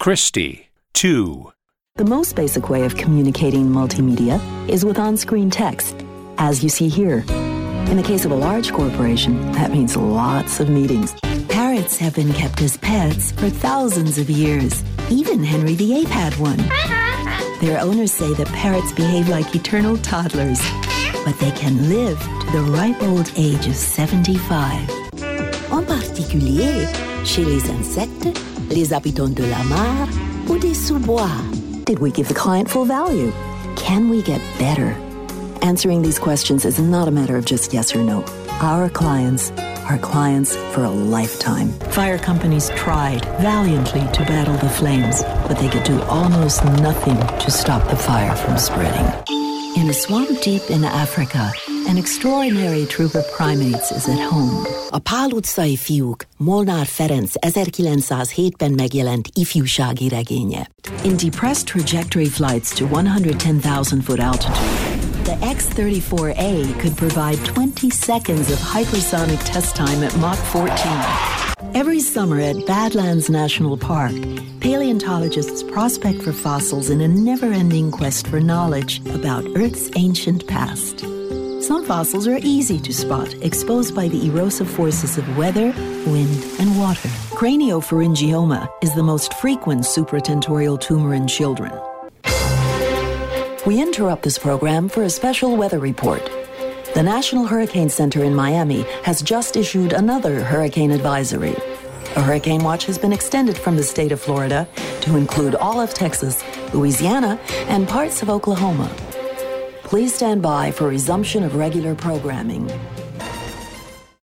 Christy. 2. The most basic way of communicating multimedia is with on-screen text, as you see here. In the case of a large corporation, that means lots of meetings. Parrots have been kept as pets for thousands of years. Even Henry VIII had one. Their owners say that parrots behave like eternal toddlers, but they can live to the ripe old age of 75. En particulier, chez les insectes, les habitants de la mar, ou des sous-bois. Did we give the client full value? Can we get better? Answering these questions is not a matter of just yes or no. Our clients are clients for a lifetime. Fire companies tried valiantly to battle the flames, but they could do almost nothing to stop the fire from spreading. In a swamp deep in Africa, an extraordinary troop of primates is at home. A pál utcai fiúk Molnár Ferenc 1907-ben megjelent ifjúsági regénye. In depressed trajectory flights to 110,000-foot altitude, the X-34A could provide 20 seconds of hypersonic test time at Mach 14. Every summer at Badlands National Park, paleontologists prospect for fossils in a never-ending quest for knowledge about Earth's ancient past. Some fossils are easy to spot, exposed by the erosive forces of weather, wind, and water. Craniopharyngioma is the most frequent supratentorial tumor in children. We interrupt this program for a special weather report. The National Hurricane Center in Miami has just issued another hurricane advisory. A hurricane watch has been extended from the state of Florida to include all of Texas, Louisiana, and parts of Oklahoma. Please stand by for resumption of regular programming.